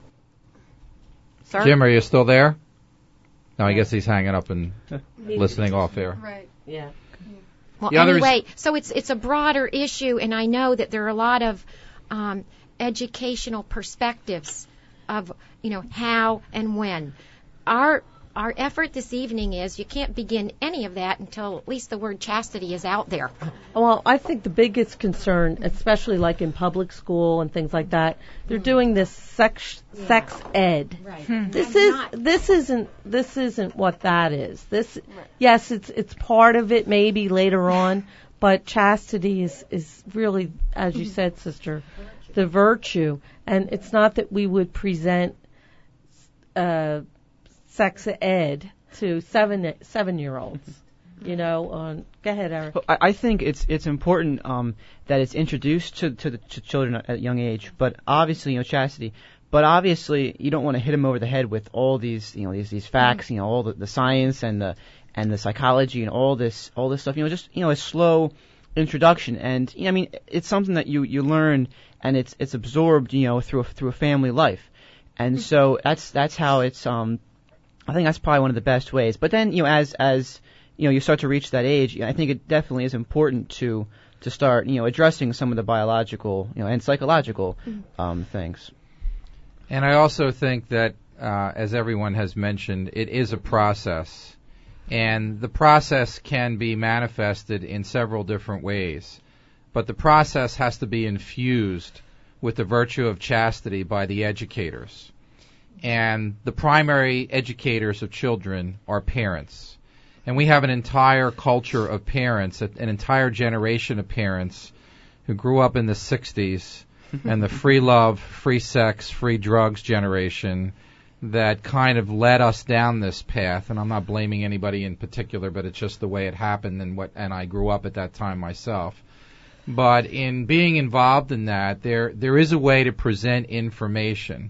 sir? Jim, are you still there? No, I guess he's hanging up and listening off air. Right. Yeah. Well, The others- anyway, so it's it's a broader issue, and I know that there are a lot of um, educational perspectives of, you know, how and when. Our our effort this evening is you can't begin any of that until at least the word chastity is out there. Well, I think the biggest concern, especially like in public school and things like that, they're doing this sex sex ed. Right. This is this isn't this isn't what that is. This yes, it's it's part of it maybe later on, but chastity is, is really, as you said, sister, the virtue. And it's not that we would present uh, sex ed to seven seven year olds. You know, on go ahead, Eric. Well, I, I think it's it's important um, that it's introduced to to the to children at a young age. But obviously, you know, chastity. But obviously, you don't want to hit them over the head with all these, you know, these these facts, you know, all the, the science and the and the psychology and all this all this stuff. You know, just you know, a slow introduction. And you know, I mean, it's something that you, you learn and it's it's absorbed, you know, through a, through a family life. And so that's that's how it's. Um, I think that's probably one of the best ways. But then, you know, as as you know, you start to reach that age, I think it definitely is important to to start, you know, addressing some of the biological, you know, and psychological um, things. And I also think that, uh, as everyone has mentioned, it is a process. And the process can be manifested in several different ways. But the process has to be infused with the virtue of chastity by the educators. And the primary educators of children are parents. And we have an entire culture of parents, an entire generation of parents who grew up in the sixties and the free love, free sex, free drugs generation that kind of led us down this path. And I'm not blaming anybody in particular, but it's just the way it happened and what and I grew up at that time myself. But in being involved in that, there there is a way to present information.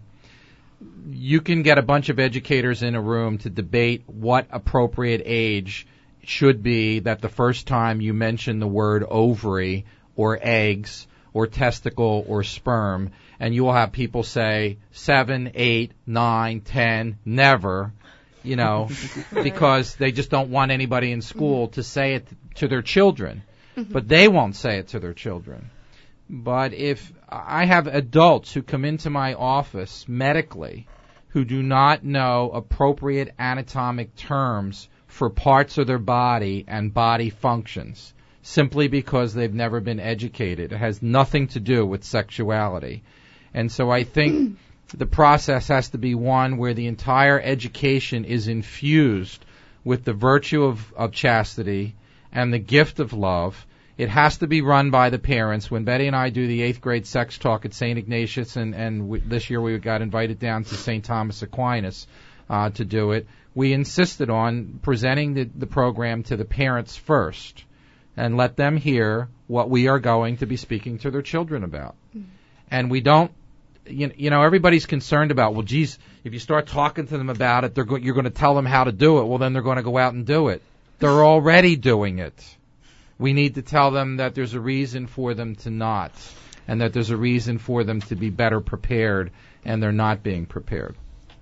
You can get a bunch of educators in a room to debate what appropriate age should be that the first time you mention the word ovary or eggs or testicle or sperm, and you will have people say seven, eight, nine, ten, never, you know, because they just don't want anybody in school to say it to their children. But they won't say it to their children. But if I have adults who come into my office medically who do not know appropriate anatomic terms for parts of their body and body functions, simply because they've never been educated. It has nothing to do with sexuality. And so I think the process has to be one where the entire education is infused with the virtue of, of chastity and the gift of love. It has to be run by the parents. When Betty and I do the eighth grade sex talk at Saint Ignatius, and, and we, this year we got invited down to Saint Thomas Aquinas uh, to do it, we insisted on presenting the, the program to the parents first and let them hear what we are going to be speaking to their children about. Mm. And we don't, you, you know, everybody's concerned about, well, geez, if you start talking to them about it, they're go- you're going to tell them how to do it. Well, then they're going to go out and do it. They're already doing it. We need to tell them that there's a reason for them to not, and that there's a reason for them to be better prepared, and they're not being prepared.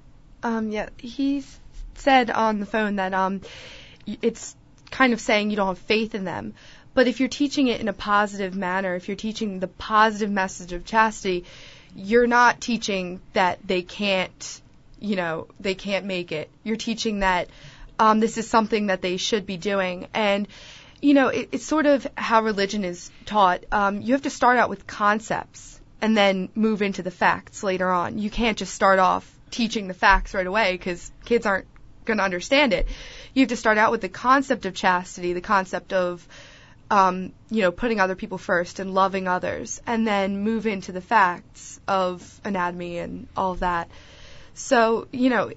Um, yeah, he said on the phone that um, it's kind of saying you don't have faith in them. But if you're teaching it in a positive manner, if you're teaching the positive message of chastity, you're not teaching that they can't, you know, they can't make it. You're teaching that um, this is something that they should be doing. And, you know, it, it's sort of how religion is taught. Um, you have to start out with concepts and then move into the facts later on. You can't just start off teaching the facts right away because kids aren't going to understand it. You have to start out with the concept of chastity, the concept of, um, you know, putting other people first and loving others, and then move into the facts of anatomy and all of that. So, you know,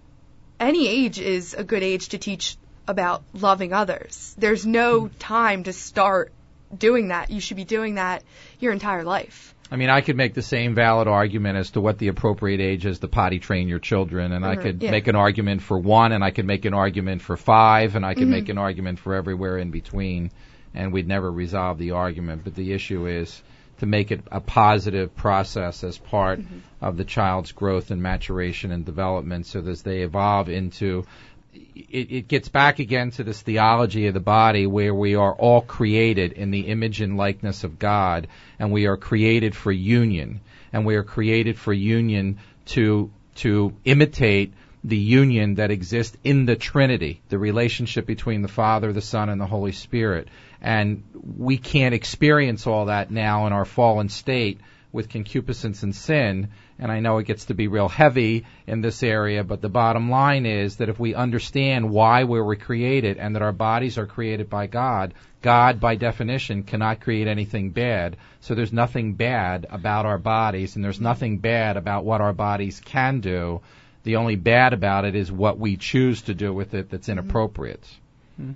any age is a good age to teach about loving others. There's no time to start doing that. You should be doing that your entire life. I mean, I could make the same valid argument as to what the appropriate age is to potty train your children, and mm-hmm. I could yeah. make an argument for one, and I could make an argument for five, and I could mm-hmm. make an argument for everywhere in between, and we'd never resolve the argument. But the issue is to make it a positive process as part mm-hmm. of the child's growth and maturation and development, so that as they evolve into It, it gets back again to this theology of the body where we are all created in the image and likeness of God, and we are created for union, and we are created for union to to imitate the union that exists in the Trinity, the relationship between the Father, the Son, and the Holy Spirit. And we can't experience all that now in our fallen state with concupiscence and sin. And I know it gets to be real heavy in this area, but the bottom line is that if we understand why we were created and that our bodies are created by God, God, by definition, cannot create anything bad. So there's nothing bad about our bodies, and there's nothing bad about what our bodies can do. The only bad about it is what we choose to do with it that's inappropriate. Right.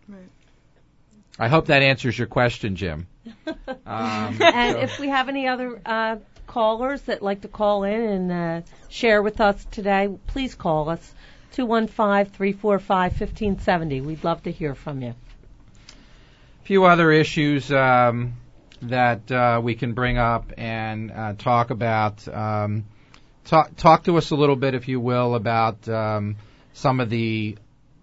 I hope that answers your question, Jim. Um, And so- if we have any other uh, callers that like to call in and uh, share with us today, please call us, two one five, three four five, one five seven zero. We'd love to hear from you. A few other issues um, that uh, we can bring up and uh, talk about. Um, talk, talk to us a little bit, if you will, about um, some of the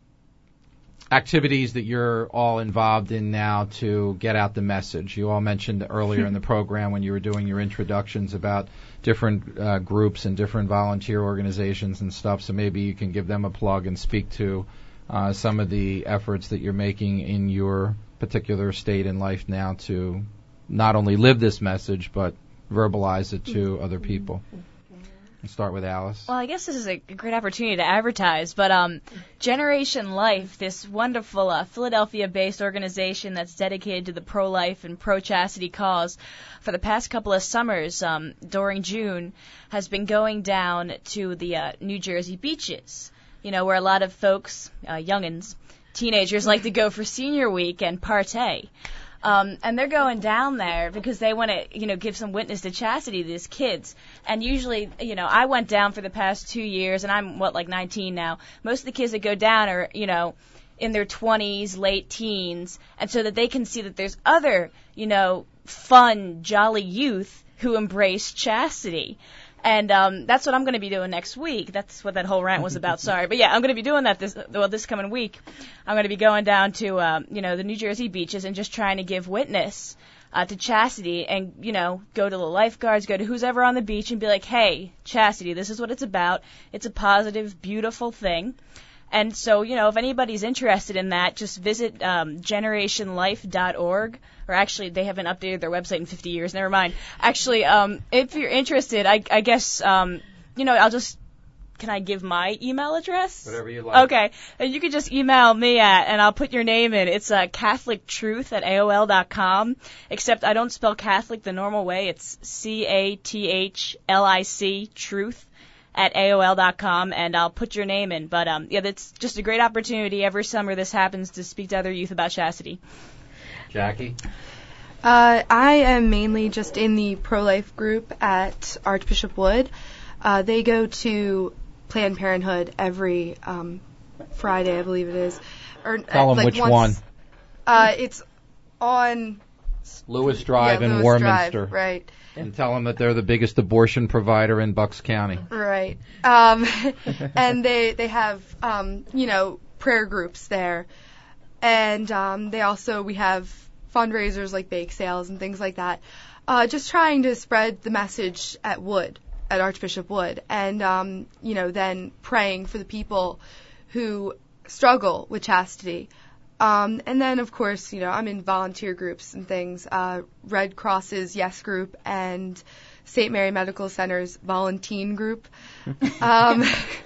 activities that you're all involved in now to get out the message. You all mentioned earlier in the program when you were doing your introductions about different uh, groups and different volunteer organizations and stuff, so maybe you can give them a plug and speak to uh, some of the efforts that you're making in your particular state in life now to not only live this message but verbalize it to other people. Let's start with Alice. Well, I guess this is a great opportunity to advertise, but um, Generation Life, this wonderful uh, Philadelphia-based organization that's dedicated to the pro-life and pro-chastity cause, for the past couple of summers um, during June, has been going down to the uh, New Jersey beaches, you know, where a lot of folks, uh, youngins, teenagers like to go for senior week and partay. Um, and they're going down there because they want to, you know, give some witness to chastity to these kids. And usually, you know, I went down for the past two years, and I'm, what, like nineteen now. Most of the kids that go down are, you know, in their twenties, late teens, and so that they can see that there's other, you know, fun, jolly youth who embrace chastity. And um, that's what I'm going to be doing next week. That's what that whole rant was about. Sorry, but yeah, I'm going to be doing that this well this coming week. I'm going to be going down to um, you know the New Jersey beaches and just trying to give witness uh, to chastity, and you know go to the lifeguards, go to who's ever on the beach, and be like, hey, chastity, this is what it's about. It's a positive, beautiful thing. And so, you know, if anybody's interested in that, just visit um, generation life dot org. Or actually, they haven't updated their website in fifty years. Never mind. Actually, um, if you're interested, I, I guess, um, you know, I'll just, can I give my email address? Whatever you like. Okay. And you can just email me at, and I'll put your name in. It's uh, Catholic Truth at A O L dot com. Except I don't spell Catholic the normal way. It's C A T H L I C, Truth, at A O L dot com, and I'll put your name in. But, um, yeah, that's just a great opportunity. Every summer this happens to speak to other youth about chastity. Jackie? Uh, I am mainly just in the pro-life group at Archbishop Wood. Uh, they go to Planned Parenthood every um, Friday, I believe it is. Or, Tell uh, them like which once, one. Uh, it's on Lewis Drive yeah, in Lewis Warminster. Drive, right. And tell them that they're the biggest abortion provider in Bucks County. Right. Um, and they they have um, you know prayer groups there, and um, they also we have fundraisers like bake sales and things like that. Uh, just trying to spread the message at Wood, at Archbishop Wood, and um, you know then praying for the people who struggle with chastity. Um, and then, of course, you know, I'm in volunteer groups and things, uh, Red Cross's Yes Group and Saint Mary Medical Center's Volunteen Group. um,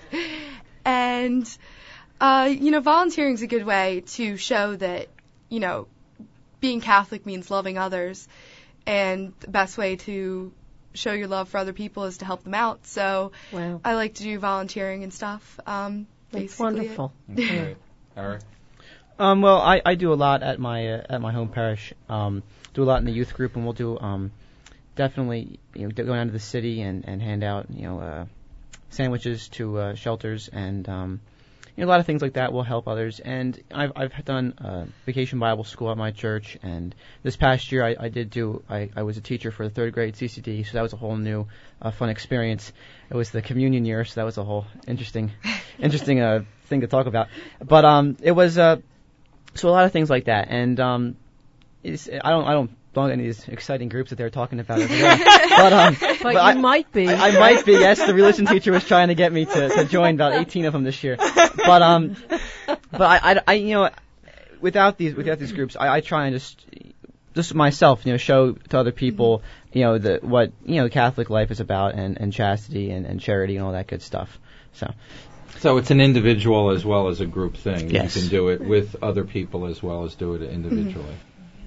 and, uh, you know, volunteering is a good way to show that, you know, being Catholic means loving others. And the best way to show your love for other people is to help them out. So Wow. I like to do volunteering and stuff. Um, That's basically wonderful. That's great. Eric? Um, well, I, I do a lot at my uh, at my home parish. Um, do a lot in the youth group, and we'll do um, definitely you know go down to the city and, and hand out you know uh, sandwiches to uh, shelters, and um, you know a lot of things like that will help others. And I've I've done uh, Vacation Bible School at my church, and this past year I, I did do I, I was a teacher for the third grade C C D, so that was a whole new uh, fun experience. It was the communion year, so that was a whole interesting interesting uh, thing to talk about. But um, it was uh. So a lot of things like that, and um, it's, I don't I don't belong to any of these exciting groups that they're talking about over there. but um, But, but you I, might be. I, I might be. Yes, the religion teacher was trying to get me to, to join about eighteen of them this year. But um, but I, I, I you know, without these without these groups, I, I try and just just myself, you know, show to other people, you know, the what you know Catholic life is about, and, and chastity and, and charity and all that good stuff. So. So it's an individual as well as a group thing. Yes. You can do it with other people as well as do it individually.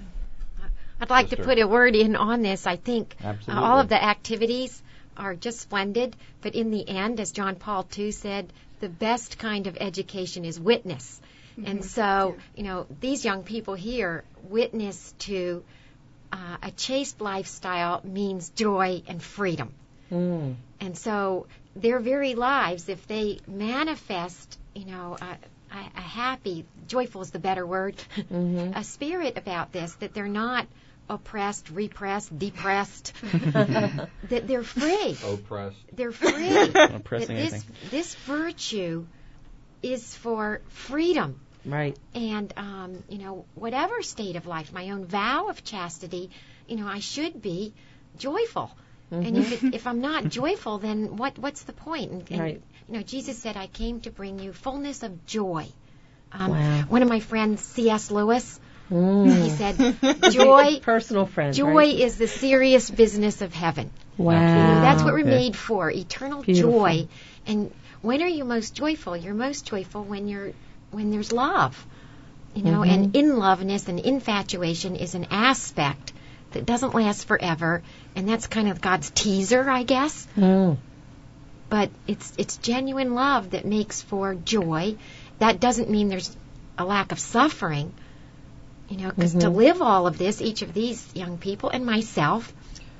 I'd like Sister. to put a word in on this. I think uh, Absolutely. all of the activities are just splendid, but in the end, as John Paul the Second said, the best kind of education is witness. And so, you know, these young people here witness to uh, a chaste lifestyle means joy and freedom. Mm. And so their very lives, if they manifest, you know, a, a, a happy, joyful is the better word, Mm-hmm. a spirit about this, that they're not oppressed, repressed, depressed, that they're free. Oppressed. They're free. Not that oppressing this, anything. this virtue is for freedom. Right. And, um, you know, whatever state of life, my own vow of chastity, you know, I should be joyful. And if, it, if I'm not joyful, then what? What's the point? And, and, Right. You know, Jesus said, I came to bring you fullness of joy. Um, Wow. One of my friends, C S Lewis, Mm. he said, joy, Personal friend. joy right? is the serious business of heaven. Wow. You know, that's what we're Yeah. made for, eternal Beautiful. joy. And when are you most joyful? You're most joyful when you're when there's love. You know, Mhm. and in loveness and infatuation is an aspect that doesn't last forever, and that's kind of God's teaser, I guess. Mm. But it's it's genuine love that makes for joy. That doesn't mean there's a lack of suffering. You know, because to Mhm. live all of this, each of these young people and myself,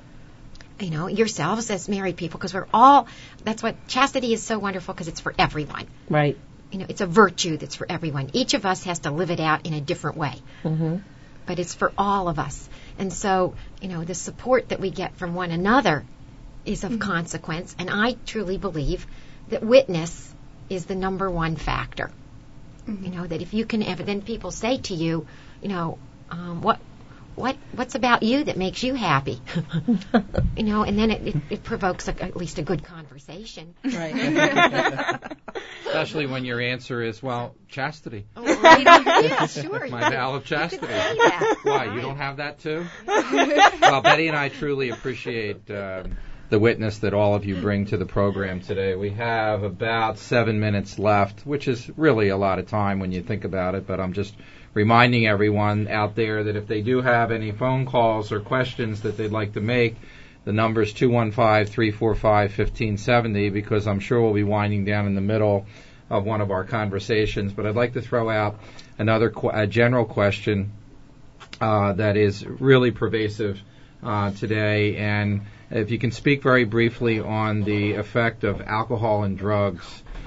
you know, yourselves as married people, because we're all, that's what chastity is so wonderful, because it's for everyone. Right. You know, it's a virtue that's for everyone. Each of us has to live it out in a different way, Mm-hmm. but it's for all of us. And so, you know, the support that we get from one another is of consequence, and I truly believe that witness is the number one factor. You know, that if you can ever, then people say to you, you know, um, what, what, what's about you that makes you happy? You know, and then it, it, it provokes a, at least a good conversation. Right. Especially when your answer is, well, chastity. Oh, right. Yeah, sure. My you vow of could- you chastity. could say that. Why, you Right. don't have that too? Well, Betty and I truly appreciate um, the witness that all of you bring to the program today. We have about seven minutes left, which is really a lot of time when you think about it, but I'm just reminding everyone out there that if they do have any phone calls or questions that they'd like to make, the number is two one five, three four five, one five seven zero, because I'm sure we'll be winding down in the middle of one of our conversations. But I'd like to throw out another qu- a general question uh, that is really pervasive uh, today, and if you can speak very briefly on the effect of alcohol and drugs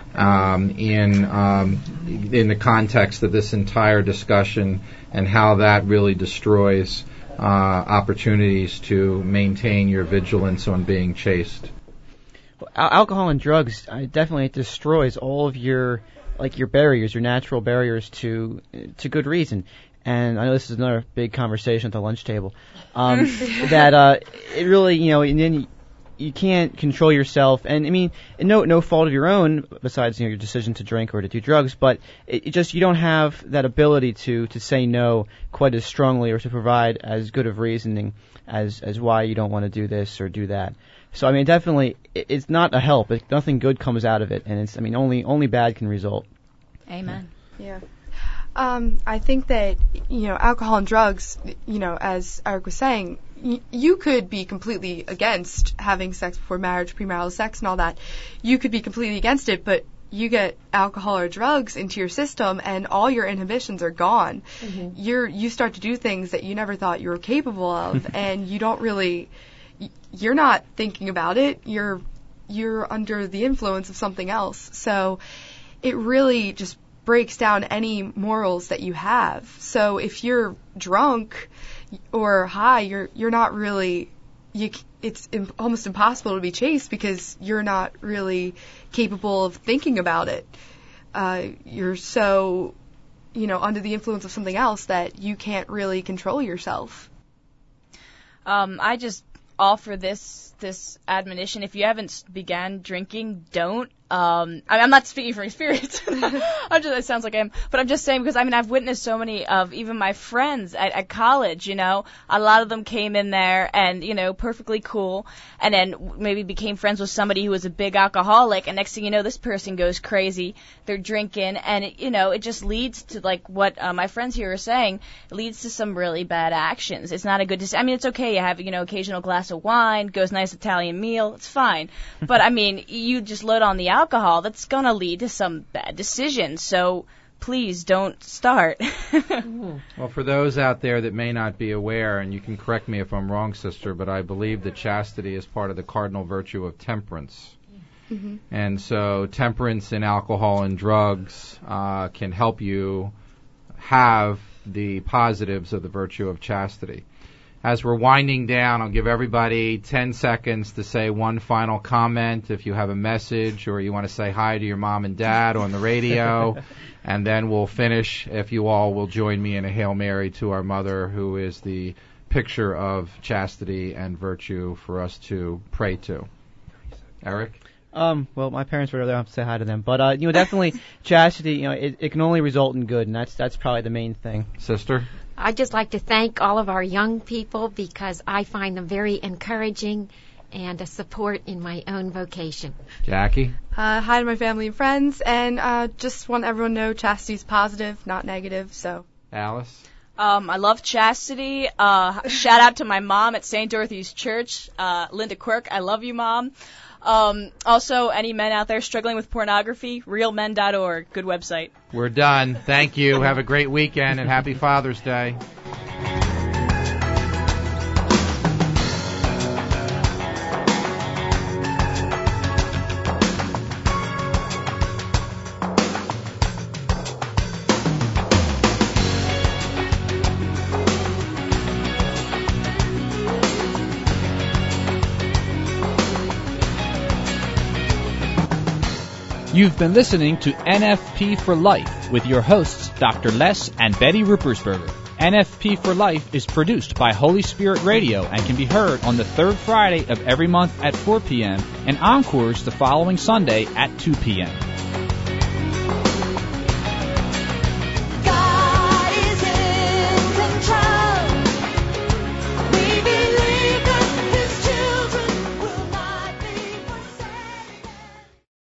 um, in um, in the context of this entire discussion, and how that really destroys uh, opportunities to maintain your vigilance on being chaste. Well, al- alcohol and drugs uh, definitely it destroys all of your like your barriers, your natural barriers to to good reason. And I know this is another big conversation at the lunch table. Um, that uh, it really, you know, and then you, you can't control yourself. And I mean, no no fault of your own, besides you know your decision to drink or to do drugs. But it, it just you don't have that ability to to say no quite as strongly or to provide as good of reasoning as as why you don't want to do this or do that. So I mean, definitely, it, it's not a help. It, nothing good comes out of it, and it's I mean, only only bad can result. Amen. Yeah. Um, I think that, you know, alcohol and drugs, you know, as Eric was saying, y- you could be completely against having sex before marriage, premarital sex and all that. You could be completely against it, but you get alcohol or drugs into your system and all your inhibitions are gone. Mm-hmm. You're, you start to do things that you never thought you were capable of, and you don't really, y- you're not thinking about it. You're, you're under the influence of something else. So it really just breaks down any morals that you have. So if you're drunk or high, you're you're not really you. It's im- almost impossible to be chaste because you're not really capable of thinking about it. Uh, you're so, you know, under the influence of something else that you can't really control yourself. Um, I just offer this this admonition: if you haven't s- began drinking, don't. Um, I mean, I'm not speaking from experience. I'm just, it sounds like I am, but I'm just saying because I mean I've witnessed so many of even my friends at, at college. You know, a lot of them came in there and you know perfectly cool, and then maybe became friends with somebody who was a big alcoholic, and next thing you know, this person goes crazy. They're drinking, and it, you know it just leads to like what uh, my friends here are saying. It leads to some really bad actions. It's not a good. Dec- I mean, it's okay. You have you know occasional glass of wine, goes nice Italian meal. It's fine, but I mean, you just load on the alcohol. Alcohol, that's going to lead to some bad decisions. So please don't start. Well, for those out there that may not be aware, and you can correct me if I'm wrong, sister, but I believe that chastity is part of the cardinal virtue of temperance. Mm-hmm. And so temperance in alcohol and drugs uh, can help you have the positives of the virtue of chastity. As we're winding down, I'll give everybody ten seconds to say one final comment if you have a message or you want to say hi to your mom and dad on the radio. And then we'll finish if you all will join me in a Hail Mary to our mother, who is the picture of chastity and virtue for us to pray to. Eric? Um, well, my parents were there. I have to say hi to them. But, uh, you know, definitely chastity, you know, it, it can only result in good, and that's that's probably the main thing. Sister? I'd just like to thank all of our young people because I find them very encouraging and a support in my own vocation. Jackie? Uh, hi to my family and friends, and uh, just want everyone to know chastity's positive, not negative, so. Alice? Um, I love chastity. Uh, shout out to my mom at Saint Dorothy's Church, uh, Linda Quirk. I love you, Mom. Um, also, any men out there struggling with pornography, real men dot org. Good website. We're done. Thank you. Have a great weekend, and happy Father's Day. You've been listening to N F P for Life with your hosts, Doctor Les and Betty Ruppersberger. N F P for Life is produced by Holy Spirit Radio and can be heard on the third Friday of every month at four p.m. and encores the following Sunday at two p.m.